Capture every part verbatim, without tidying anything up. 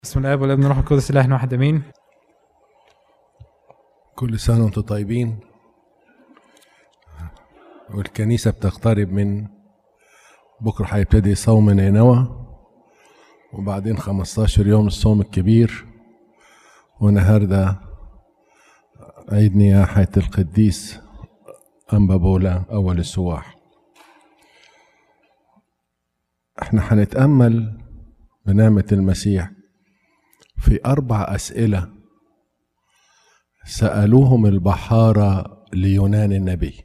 بسم الله والابن والروح القدس الاله واحد امين. كل سنة وانتم طيبين، والكنيسة بتقترب من بكرة هيبتدي صوم نينوى، وبعدين خمستاشر يوم الصوم الكبير، والنهارده عيد نياحة القديس أنبا بولا أول السواح. احنا هنتأمل بنعمة المسيح في أربع أسئلة سألوهم البحارة ليونان النبي.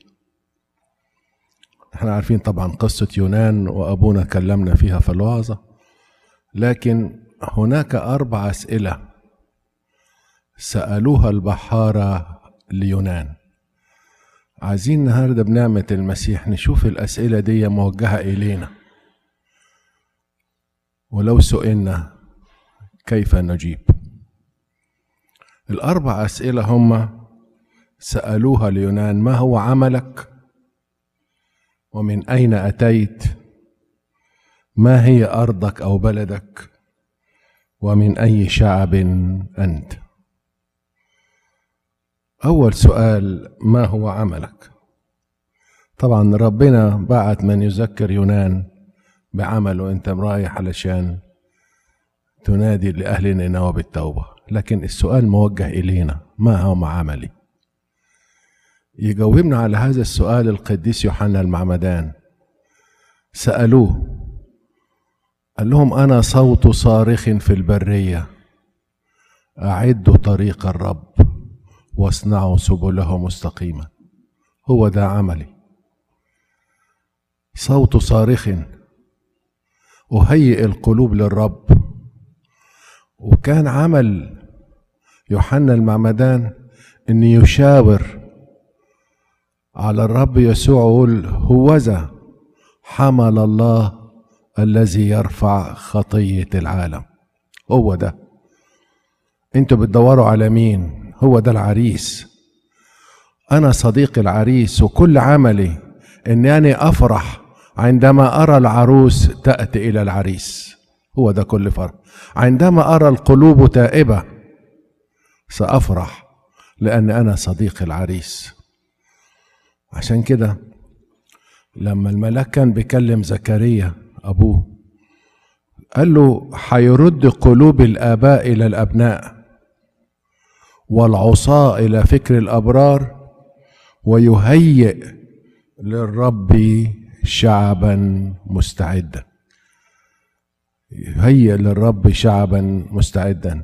احنا عارفين طبعا قصة يونان وأبونا كلمنا فيها في الوعظة، لكن هناك أربع أسئلة سألوها البحارة ليونان. عايزين النهارده بنعمة المسيح نشوف الأسئلة دي موجهة إلينا، ولو سئلنا كيف نجيب. الأربع أسئلة هم سألوها ليونان: ما هو عملك؟ ومن أين أتيت؟ ما هي أرضك أو بلدك؟ ومن أي شعب أنت؟ أول سؤال: ما هو عملك؟ طبعا ربنا بعت من يذكر يونان بعمله، أنت رايح علشان تنادي لأهل نينوى بالتوبة، لكن السؤال موجه إلينا: ما هو عملي؟ يجاوبنا على هذا السؤال القديس يوحنا المعمدان. سألوه قال لهم: أنا صوت صارخ في البرية، أعدوا طريق الرب واصنعوا سبله مستقيمة. هو ده عملي، صوت صارخ، أهيئ القلوب للرب. وكان عمل يوحنا المعمدان أن يشاور على الرب يسوع، يقول: هوذا حمل الله الذي يرفع خطية العالم. هو ده. انتوا بتدوروا على مين؟ هو ده العريس. أنا صديق العريس، وكل عملي أنني أفرح عندما أرى العروس تأتي إلى العريس. هو ده كل فرح. عندما أرى القلوب تائبة سأفرح، لأن أنا صديق العريس. عشان كده لما الملاك كان بيكلم زكريا أبوه قال له: هيرد قلوب الآباء إلى الأبناء والعصاة إلى فكر الأبرار، ويهيئ للرب شعبا مستعدا. يهيئ للرب شعبا مستعدا.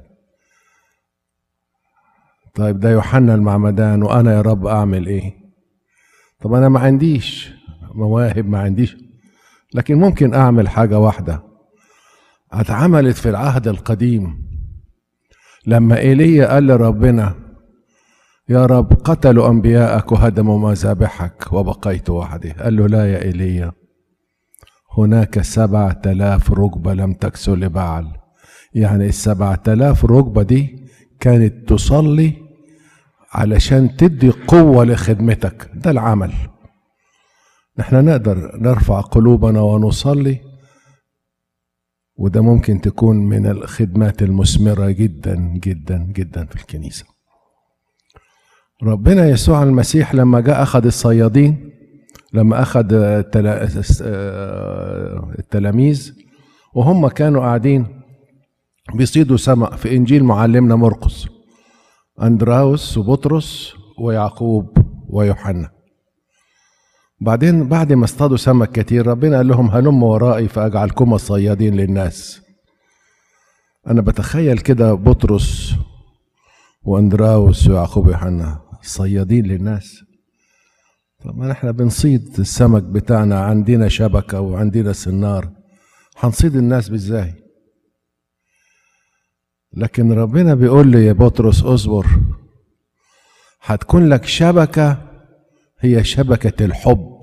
طيب ده يوحنا المعمدان، وأنا يا رب أعمل إيه؟ طب أنا ما عنديش مواهب، ما عنديش، لكن ممكن أعمل حاجة واحدة اتعملت في العهد القديم. لما إيليا قال لربنا: يا رب قتلوا أنبياءك وهدموا مذابحك وبقيت وحدي، قال له: لا يا إيليا، هناك سبعة آلاف ركبة لم تكسو لبعل. يعني السبعة آلاف ركبة دي كانت تصلي علشان تدي قوة لخدمتك. ده العمل. نحن نقدر نرفع قلوبنا ونصلي، وده ممكن تكون من الخدمات المثمرة جدا جدا جدا في الكنيسة. ربنا يسوع المسيح لما جاء أخذ الصيادين، لما أخذ التلاميذ وهم كانوا قاعدين بيصيدوا سمك في إنجيل معلمنا مرقس، أندراوس وبطرس ويعقوب ويوحنا. بعدين بعد ما اصطادوا سمك كتير ربنا قال لهم: هلموا ورائي فأجعلكم صيادين للناس. أنا بتخيل كده بطرس وأندراوس ويعقوب ويوحنا صيادين للناس. طب ما احنا بنصيد السمك بتاعنا، عندنا شبكة وعندنا سنار، هنصيد الناس بازاي؟ لكن ربنا بيقول لي: يا بطرس اصبر، هتكون لك شبكة هي شبكة الحب،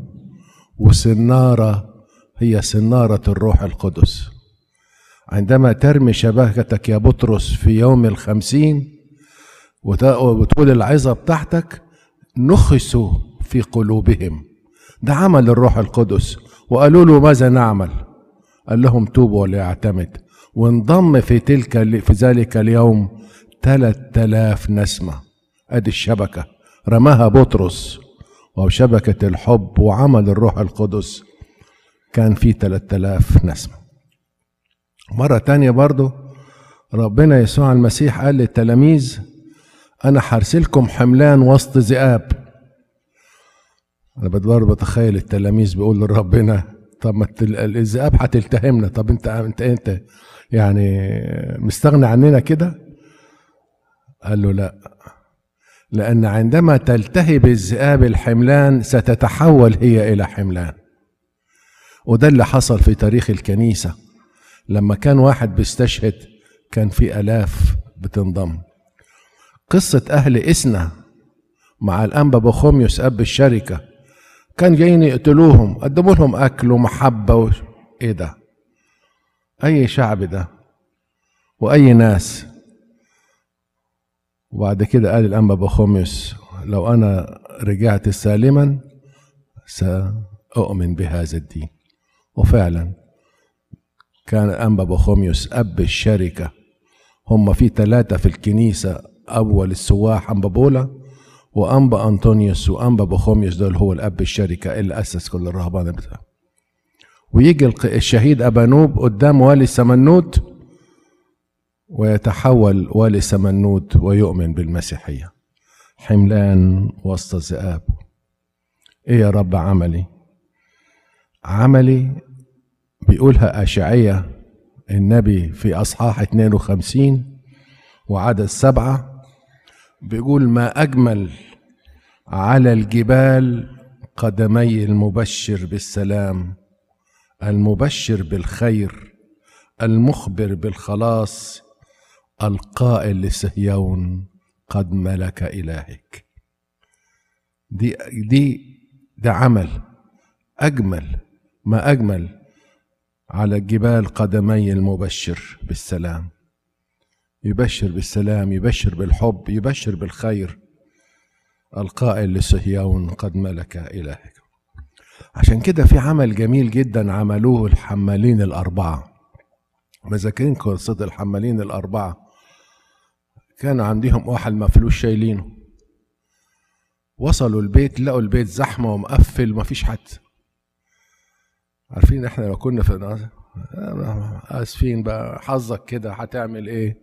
وسنارة هي سنارة الروح القدس. عندما ترمي شبكتك يا بطرس في يوم الخمسين وتقول العظة بتاعتك: نخسوا في قلوبهم. ده عمل الروح القدس. وقالوا له: ماذا نعمل؟ قال لهم: توبوا وليعتمد. وانضم في تلك في ذلك اليوم ثلاثة آلاف نسمة. ادي الشبكة رماها بطرس، وشبكة الحب وعمل الروح القدس كان في ثلاثة آلاف نسمة. مرة تانية برضو ربنا يسوع المسيح قال للتلاميذ أنا حرسلكم حملان وسط ذئاب. أنا بدور بتخيل التلاميذ بيقول لربنا طب ما الذئاب هتلتهمنا، طب أنت أنت أنت يعني مستغني عننا كده؟ قال له لا، لأن عندما تلتهب الذئاب الحملان ستتحول هي إلى حملان. وده اللي حصل في تاريخ الكنيسة، لما كان واحد بيستشهد كان في آلاف بتنضم. قصة أهل إسنا مع الأنبا بخوميوس أب الشركة، كان جايين يقتلوهم، قدموا لهم أكل ومحبة و... إيه ده؟ أي شعب ده وأي ناس. وبعد كده قال الأنبا بخوميوس لو أنا رجعت سالما سأؤمن بهذا الدين. وفعلا كان الأنبا بخوميوس أب الشركة. هم في ثلاثة في الكنيسة، أول السواح أنبا بولا وأنبا أنطونيوس وأنبا بخوميوس، دول هو الأب الشركة اللي أسس كل الرهبان بتاعه. ويجي الشهيد أبانوب قدام والي سمنود ويتحول والي سمنود ويؤمن بالمسيحية. حملان وسط الذئاب. إيه يا رب عملي؟ عملي بيقولها أشعية النبي في أصحاح اثنين وخمسين وعدد سبعة، بيقول ما أجمل على الجبال قدمي المبشر بالسلام، المبشر بالخير، المخبر بالخلاص، القائل لصهيون قد ملك إلهك. دي دي ده عمل أجمل، ما أجمل على الجبال قدمي المبشر بالسلام. يبشر بالسلام، يبشر بالحب، يبشر بالخير، القائل لصهيون قد ملك إلهك. عشان كده في عمل جميل جدا عملوه الحمالين الأربعة. مذاكرين قصة الحمالين الأربعة، كان عندهم واحد مفلوس شايلينه، وصلوا البيت لقوا البيت زحمة ومقفل ومفيش حد. عارفين احنا لو كنا في اسفين بقى حظك كده هتعمل ايه؟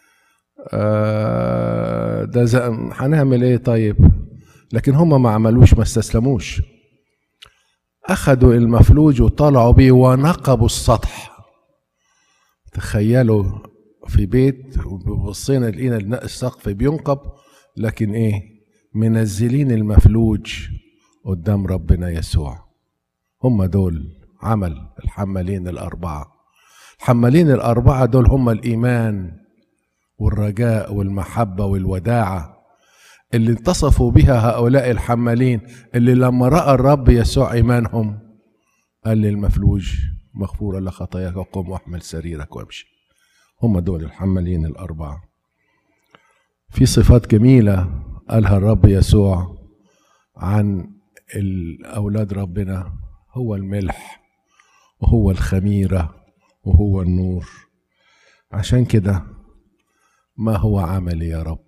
آه ده هنعمل ايه طيب؟ لكن هم ما عملوش، ما استسلموش، اخدوا المفلوج وطلعوا بيه ونقبوا السطح. تخيلوا في بيت وبصينا لقينا السقف بينقب، لكن ايه؟ منزلين المفلوج قدام ربنا يسوع. هم دول عمل الحمالين الأربعة. الحمالين الأربعة دول هم الإيمان والرجاء والمحبة والوداعة اللي انتصفوا بها هؤلاء الحمالين، اللي لما رأى الرب يسوع إيمانهم قال للمفلوج مغفورة لك خطاياك وقم واحمل سريرك وامشي. هم دول الحمالين الأربعة. في صفات جميلة قالها الرب يسوع عن الأولاد ربنا، هو الملح وهو الخميرة وهو النور. عشان كده ما هو عملي يا رب؟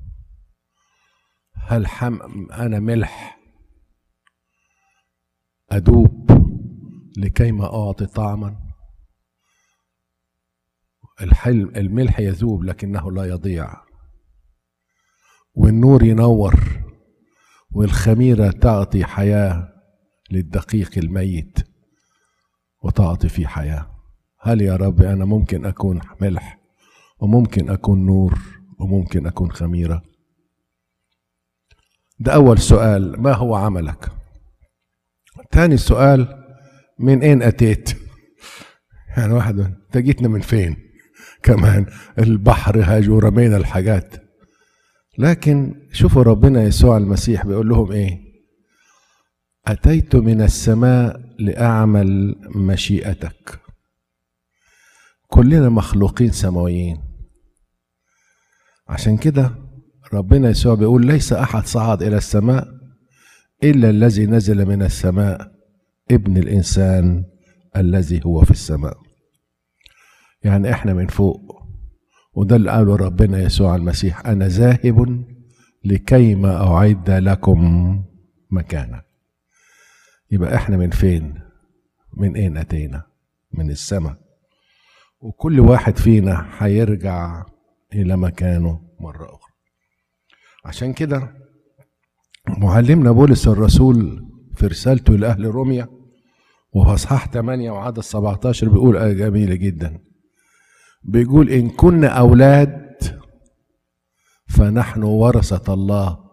هل حم أنا ملح أدوب لكيما أعطي طعما؟ الحلم الملح يذوب لكنه لا يضيع، والنور ينور، والخميرة تعطي حياة للدقيق الميت وتعطي فيه حياة. هل يا رب أنا ممكن أكون ملح وممكن أكون نور وممكن أكون خميرة؟ ده أول سؤال، ما هو عملك؟ ثاني سؤال، من أين أتيت؟ يعني واحد أنت جيتنا من فين؟ كمان البحر هاج ورمينا الحاجات. لكن شوفوا ربنا يسوع المسيح بيقول لهم إيه؟ أتيت من السماء لأعمل مشيئتك. كلنا مخلوقين سماويين. عشان كده ربنا يسوع بيقول ليس أحد صعد إلى السماء إلا الذي نزل من السماء، ابن الإنسان الذي هو في السماء. يعني احنا من فوق، وده اللي قاله ربنا يسوع المسيح: انا ذاهب لكيما اعد لكم مكانا. يبقى احنا من فين؟ من اين اتينا؟ من السماء، وكل واحد فينا هيرجع الى مكانه مرة اخرى. عشان كده معلمنا بولس الرسول في رسالته لاهل روميا وفي اصحاح ثمانية وعدد سبعتاشر بيقول آية جميلة جدا، بيقول: إن كنا أولاد فنحن ورثة الله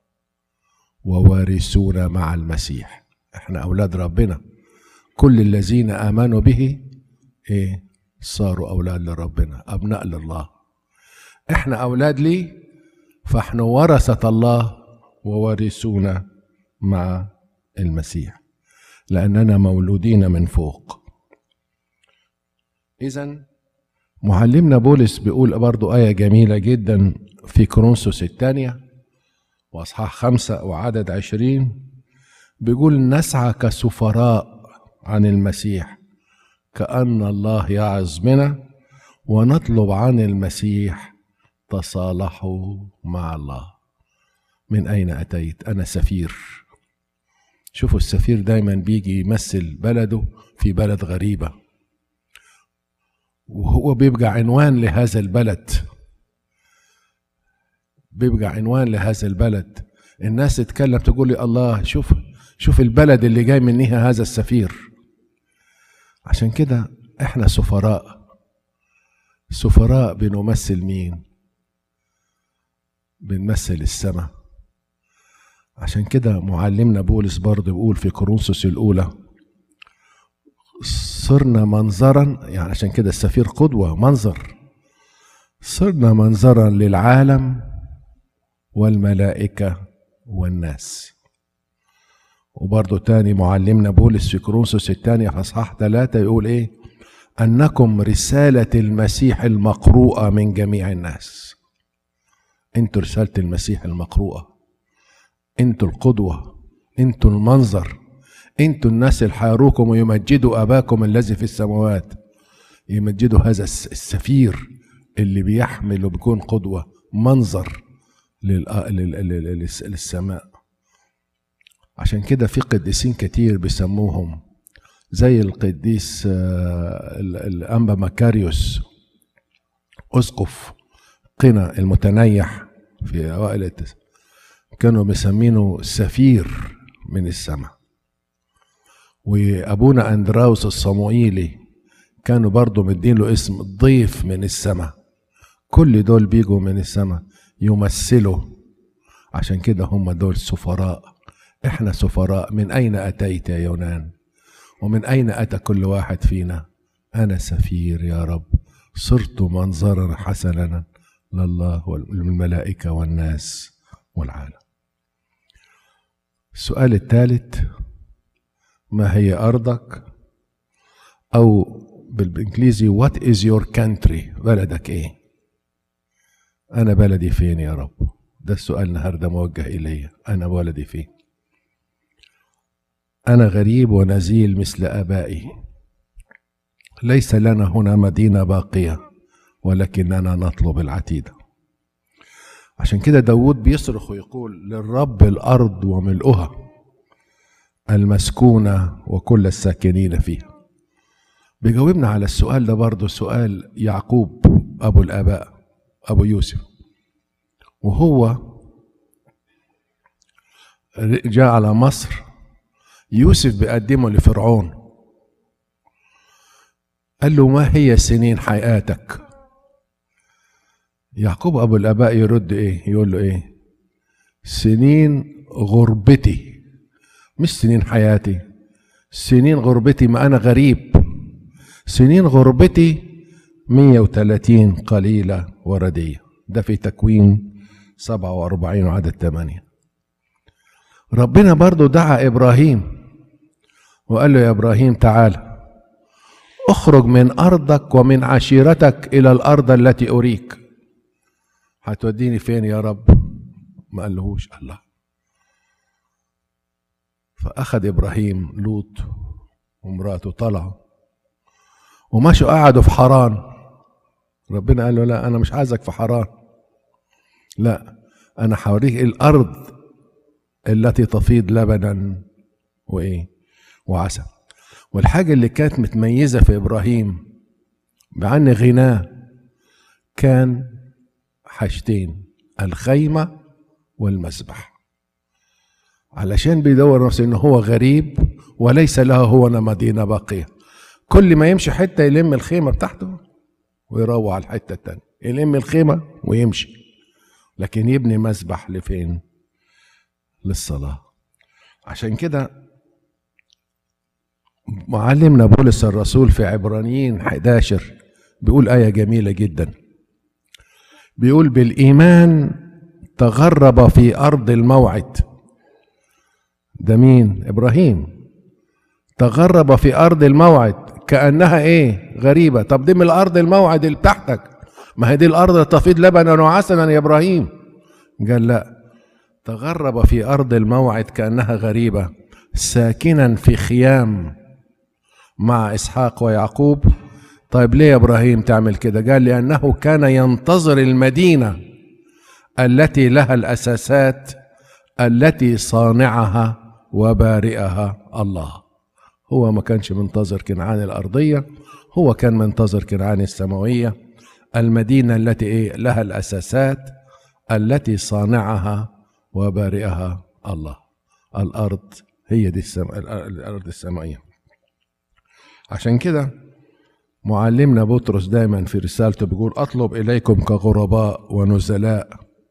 ووارثون مع المسيح. احنا أولاد ربنا، كل الذين آمنوا به إيه؟ صاروا أولاد لربنا، أبناء لله. احنا أولاد ليه، فاحنا ورثة الله ووارثون مع المسيح، لأننا مولودين من فوق. إذن معلمنا بولس بيقول برضو آية جميلة جدا في كورنثوس الثانية وأصحاح خمسة وعدد عشرين، بيقول: نسعى كسفراء عن المسيح كأن الله يعظ بنا، ونطلب عن المسيح تصالحوا مع الله. من أين أتيت؟ أنا سفير. شوفوا السفير دايما بيجي يمثل بلده في بلد غريبة، وهو بيبقى عنوان لهذا البلد، بيبقى عنوان لهذا البلد. الناس تتكلم تقول لي: الله، شوف شوف البلد اللي جاي منها هذا السفير. عشان كده احنا سفراء. سفراء بنمثل مين؟ بنمثل السماء. عشان كده معلمنا بولس برضه بيقول في كورنثوس الأولى: صرنا منظرا، يعني عشان كده السفير قدوة منظر، صرنا منظرا للعالم والملائكة والناس. وبرضه تاني معلمنا بولس في كورنثوس الثانية في اصحاح ثلاثة يقول ايه؟ انكم رسالة المسيح المقروءة من جميع الناس. انتوا رسالة المسيح المقروءة، انتوا القدوة، انتوا المنظر، انتوا الناس اللي حيروكم ويمجدوا اباكم الذي في السماوات. يمجدوا هذا السفير اللي بيحمل وبيكون قدوة منظر للسماء. عشان كده في قديسين كتير بيسموهم، زي القديس الأنبا مكاريوس أسقف قنا المتنيح في أوائل التسعينات، كانوا مسمينه سفير من السماء. وأبونا أندراوس الصموئيلي كانوا برضو مدين له اسم ضيف من السماء. كل دول بيجوا من السماء يمثلوا، عشان كده هم دول سفراء. احنا سفراء. من أين أتيت يا يونان؟ ومن أين أتى كل واحد فينا؟ أنا سفير يا رب، صرت منظرا حسنا لله والملائكة والناس والعالم. السؤال الثالث: ما هي أرضك؟ أو بالإنجليزي what is your country؟ بلدك إيه؟ أنا بلدي فين يا رب؟ ده السؤال النهارده موجه إلي. أنا بلدي فين؟ أنا غريب ونزيل مثل آبائي، ليس لنا هنا مدينة باقية ولكننا نطلب العتيد. عشان كده داود بيصرخ ويقول: للرب الأرض وملؤها، المسكونة وكل الساكنين فيها. بيجاوبنا على السؤال ده برضه سؤال يعقوب أبو الآباء، أبو يوسف، وهو جاء على مصر. يوسف بيقدمه لفرعون، قال له: ما هي سنين حياتك؟ يعقوب أبو الآباء يرد إيه؟ يقول له إيه؟ سنين غربتي، مش سنين حياتي، سنين غربتي، ما أنا غريب. سنين غربتي مية وثلاثين قليلة وردية. ده في تكوين سبعة وأربعين وعدد ثمانية. ربنا برضو دعا إبراهيم وقال له: يا إبراهيم تعال، اخرج من أرضك ومن عشيرتك إلى الأرض التي أريك. هتوديني فين يا رب؟ ما قالهوش الله. فأخذ إبراهيم لوط ومراته، طلعوا ومشوا قعدوا في حران. ربنا قال له لا، أنا مش عايزك في حران، لا، أنا هوريك الأرض التي تفيض لبنا وإيه وعسل. والحاجة اللي كانت متميزة في إبراهيم بعن غناه كان حاجتين، الخيمة والمسبح، علشان بيدور نفسه إنه هو غريب وليس له هو مدينة باقية. كل ما يمشي حتة يلم الخيمة بتاعته ويروح على الحتة التانية، يلم الخيمة ويمشي، لكن يبني مسبح لفين؟ للصلاة. عشان كده معلمنا بولس الرسول في عبرانيين احد عشر بيقول آية جميلة جدا، بيقول بالإيمان تغرب في أرض الموعد. ده مين؟ إبراهيم. تغرب في أرض الموعد كأنها إيه؟ غريبة. طب دي من الأرض الموعد اللي تحتك، ما هي دي الأرض تفيض لبنا وعسلا يا إبراهيم. قال لا، تغرب في أرض الموعد كأنها غريبة، ساكنا في خيام مع إسحاق ويعقوب. طيب ليه يا إبراهيم تعمل كده؟ قال لأنه كان ينتظر المدينة التي لها الأساسات التي صانعها وبارئها الله. هو ما كانش منتظر كنعان الأرضية، هو كان منتظر كنعان السماوية، المدينة التي إيه؟ لها الأساسات التي صانعها وبارئها الله. الأرض هي دي السم... الأرض السمائية. عشان كده معلمنا بطرس دايما في رسالته بيقول أطلب إليكم كغرباء ونزلاء.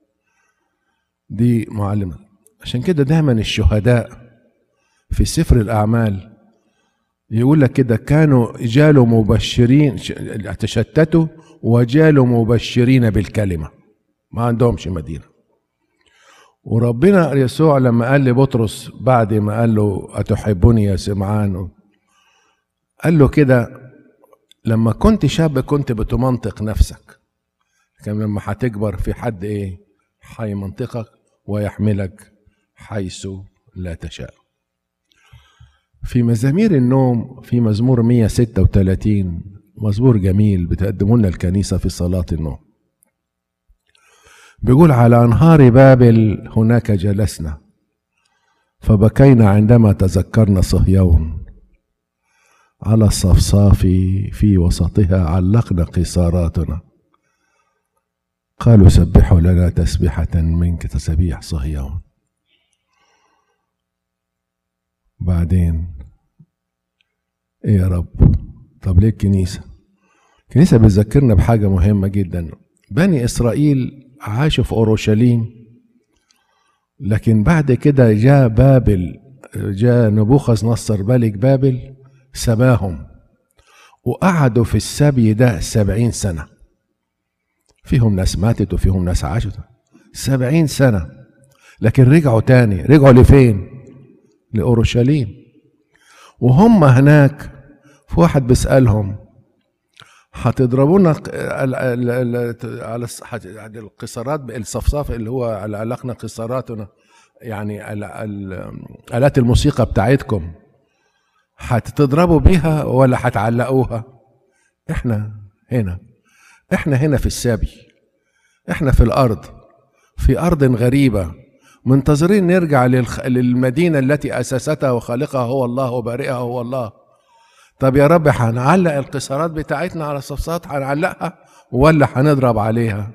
دي معلمة. عشان كده دايما الشهداء في سفر الأعمال يقول لك كده كانوا جالوا مبشرين، تشتتوا وجالوا مبشرين بالكلمة، ما عندهمش مدينة. وربنا يسوع لما قال لبطرس بعد ما قال له أتحبني يا سمعان، قال له كده لما كنت شاب كنت بتمنطق نفسك، كان لما هتكبر في حد ايه هيمنطقك ويحملك حيث لا تشاء. في مزامير النوم في مزمور مئة وستة وثلاثين، مزمور جميل بتقدمه لنا الكنيسة في صلاة النوم، بيقول على أنهار بابل هناك جلسنا فبكينا عندما تذكرنا صهيون، على الصفصاف في وسطها علقنا قصاراتنا، قالوا سبحوا لنا تسبيحة منك تسبيح صهيون. بعدين ايه يا رب؟ طب ليه الكنيسة؟ الكنيسة بتذكرنا بحاجة مهمة جدا. بني إسرائيل عاشوا في أورشليم، لكن بعد كده جاء بابل، جاء نبوخذ نصر ملك بابل سباهم، وقعدوا في السبي ده سبعين سنة، فيهم ناس ماتت وفيهم ناس عاشت سبعين سنة، لكن رجعوا تاني. رجعوا لفين؟ لأورشليم. وهم هناك في واحد بيسألهم هتضربونا على القصارات الصفصاف اللي هو علقنا قصاراتنا، يعني آلات الموسيقى بتاعتكم هتضربوا بيها ولا هتعلقوها؟ احنا هنا، احنا هنا في السبي، احنا في الارض، في ارض غريبة، منتظرين نرجع للمدينة التي اسستها وخالقها هو الله وبارئها هو الله. طب يا رب هنعلق القصارات بتاعتنا على الصفصات، هنعلقها ولا هنضرب عليها؟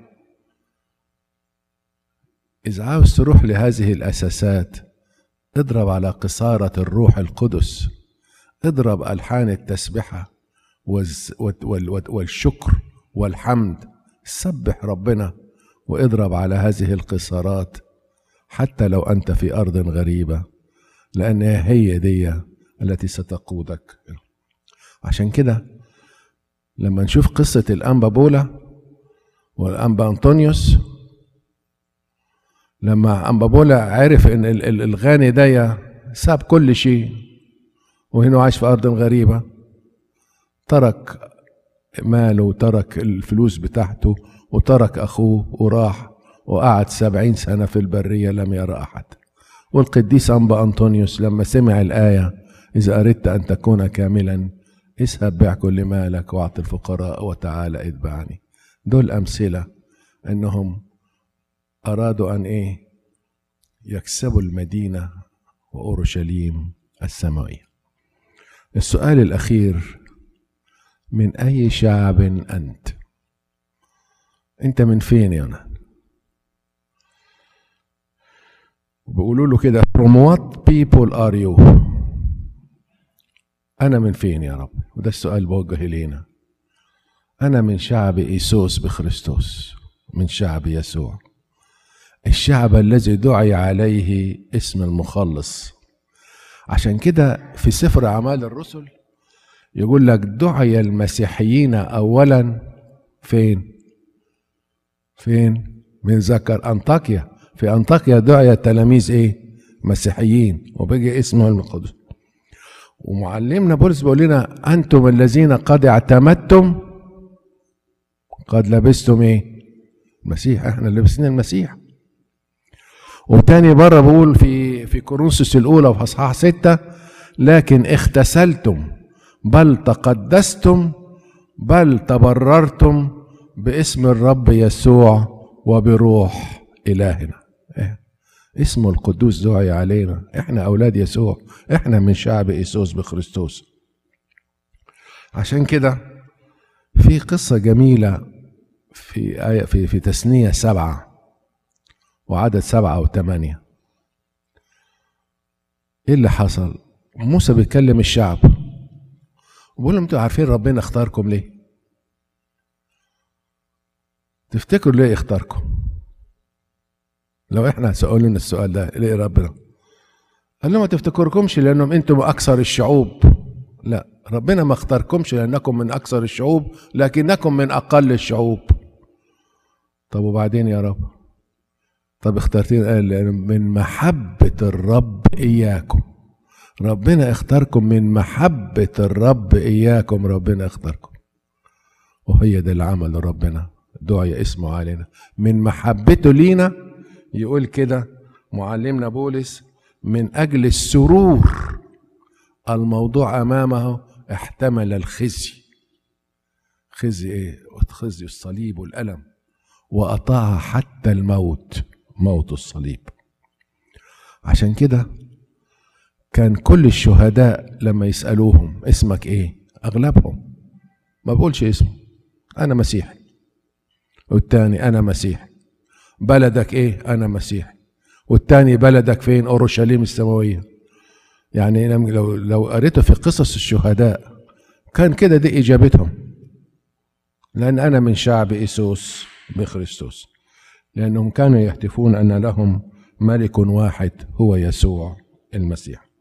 اذا عاوز تروح لهذه الاساسات اضرب على قصارة الروح القدس، اضرب ألحان التسبحة والشكر والحمد، سبح ربنا واضرب على هذه القصارات حتى لو أنت في أرض غريبة، لأنها هي دي التي ستقودك. عشان كده لما نشوف قصة الأنبا بولا والأنبا أنطونيوس، لما أنبا بولا عرف إن الغاني ده ساب كل شيء وهنا عايش في أرض غريبة، ترك ماله وترك الفلوس بتاعته وترك أخوه وراح وقعد سبعين سنة في البرية لم يرى أحد. والقديس أنبا أنطونيوس لما سمع الآية إذا أردت أن تكون كاملا اذهب بيع كل مالك واعط الفقراء وتعالى اتبعني، دول أمثلة أنهم أرادوا أن إيه يكسبوا المدينة وأورشليم السماوية. السؤال الأخير: من أي شعب أنت؟ أنت من فين يا نان؟ بيقولوا له كده: from what people are you؟ أنا من فين يا رب؟ وده السؤال بوجه إلينا. أنا من شعب إيسوس بخريستوس، من شعب يسوع، الشعب الذي دعي عليه اسم المخلص. عشان كده في سفر أعمال الرسل يقول لك: دعي المسيحيين أولا فين؟ فين؟ من ذكر أنطاكيا. في أنطاكيا دعي التلاميذ إيه؟ مسيحيين، وبقي اسمه القدس. ومعلمنا بولس بيقول لنا: أنتم الذين قد اعتمدتم قد لبستم إيه؟ المسيح. إحنا لبسنا المسيح. وتاني بره بقول في في كورنثوس الأولى في أصحاح ستة: لكن اغتسلتم بل تقدستم بل تبررتم باسم الرب يسوع وبروح إلهنا. إيه؟ اسمه القدوس دعي علينا. احنا أولاد يسوع، احنا من شعب إيسوس بخريستوس. عشان كده في قصة جميلة في آية في في تثنية سبعة وعدد سبعة أو ثمانية. إيه اللي حصل؟ موسى بيكلم الشعب وبيقول لهم: أنتوا عارفين ربنا اختاركم ليه؟ تفتكروا ليه اختاركم؟ لو احنا سألنا السؤال ده: ليه ربنا؟ قال لهم: ما تفتكركمش لأنهم أنتم أكثر الشعوب. لا، ربنا ما اختاركمش لأنكم من أكثر الشعوب، لكنكم من أقل الشعوب. طب وبعدين يا رب؟ طب اخترتين؟ قال: لأن من محبة الرب إياكم. ربنا اختاركم من محبة الرب إياكم. ربنا اختاركم، وهي ده العمل. ربنا دعي اسمه علينا من محبته لينا. يقول كده معلمنا بولس: من أجل السرور الموضوع أمامه احتمل الخزي. خزي إيه؟ خزي الصليب والألم، وأطاع حتى الموت، موت الصليب. عشان كده كان كل الشهداء لما يسألوهم: اسمك ايه؟ اغلبهم ما بقولش اسمه، انا مسيحي. والتاني: انا مسيحي. بلدك ايه؟ انا مسيحي. والتاني: بلدك فين؟ اورشليم السماوية. يعني لو لو قريته في قصص الشهداء كان كده دي اجابتهم: لان انا من شعب إيسوس بخريستوس. لأنهم كانوا يهتفون أن لهم ملك واحد هو يسوع المسيح.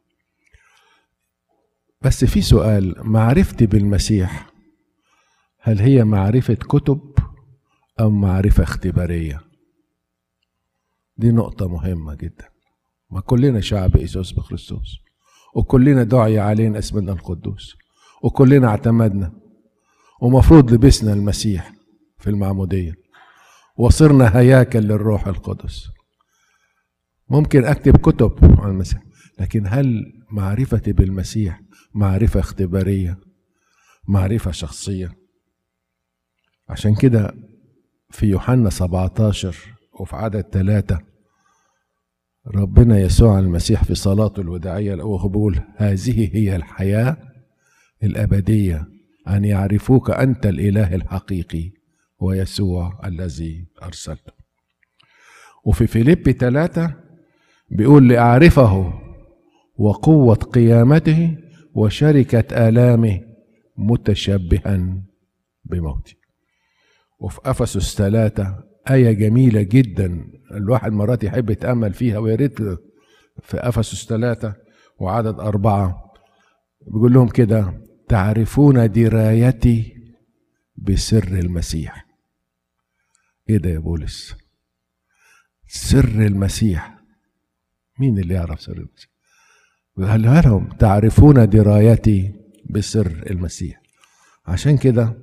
بس في سؤال: معرفتي بالمسيح هل هي معرفة كتب أو معرفة اختبارية؟ دي نقطة مهمة جدا. ما كلنا شعب إيسوس بخريستوس، وكلنا دعي علينا اسمنا القدوس، وكلنا اعتمدنا، ومفروض لبسنا المسيح في المعمودية، وصرنا هياكل للروح القدس. ممكن أكتب كتب عن المسيح، لكن هل معرفتي بالمسيح معرفة اختبارية، معرفة شخصية؟ عشان كده في يوحنا سبعة عشر وفي عدد ثلاثة ربنا يسوع المسيح في صلاته الوداعية الأخرى بيقول: هذه هي الحياة الأبدية، أن يعرفوك أنت الإله الحقيقي ويسوع الذي أرسلته. وفي فيليبي ثلاثة بيقول: لأعرفه وقوة قيامته وشركة آلامه متشبها بموته. وفي أفسس ثلاثة آية جميلة جدا الواحد مرات يحب يتأمل فيها ويريد. في أفسس ثلاثة وعدد أربعة بيقول لهم كده: تعرفون درايتي بسر المسيح. ايه ده يا بولس؟ سر المسيح، مين اللي يعرف سر المسيح؟ قال لهم: تعرفون درايتي بسر المسيح. عشان كده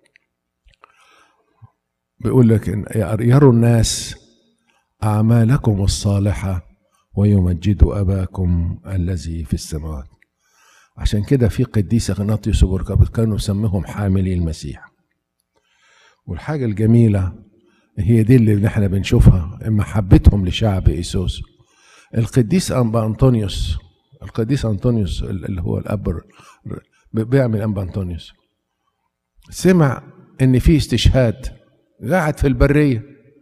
بيقول لك: يروا الناس أعمالكم الصالحة ويمجدوا أباكم الذي في السماوات. عشان كده في قديس اغناطيوس وبركابوس كانوا يسموهم حاملي المسيح. والحاجة الجميلة هي دي اللي نحن بنشوفها، محبتهم لشعب إيسوس. القديس أنبا أنطونيوس، القديس أنطونيوس اللي هو الأب بيعمل أنبا أنطونيوس، سمع إن في استشهاد، قاعد في البرية،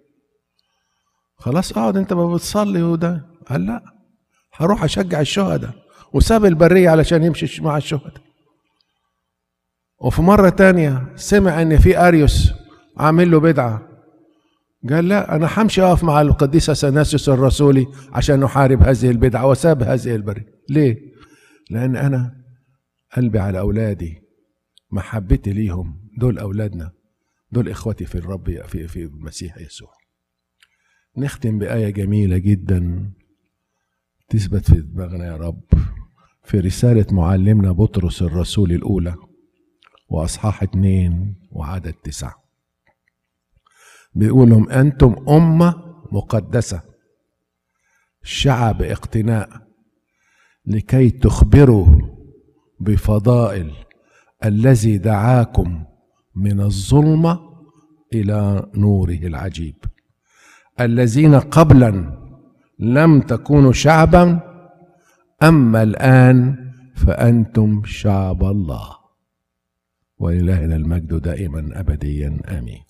خلاص اقعد انت ما بتصلي وده، قال لا هروح اشجع الشهداء، وساب البرية علشان يمشي مع الشهداء. وفي مرة تانية سمع ان في اريوس عامل له بدعة، قال لا انا همشي اقف مع القديس اثناسيوس الرسولي عشان نحارب هذه البدعة، وساب هذه البرية. ليه؟ لان انا قلبي على اولادي، محبتي ليهم، دول اولادنا، دول اخوتي في الرب في في المسيح يسوع. نختم بآية جميلة جدا تثبت في دماغنا يا رب، في رسالة معلمنا بطرس الرسول الأولى وأصحاح اتنين وعدد تسعة، بيقولهم أنتم أمة مقدسة، شعب اقتناء، لكي تخبروا بفضائل الذي دعاكم من الظلمة إلى نوره العجيب، الذين قبلا لم تكونوا شعبا، أما الآن فأنتم شعب الله، ولإلهنا المجد دائما أبديا آمين.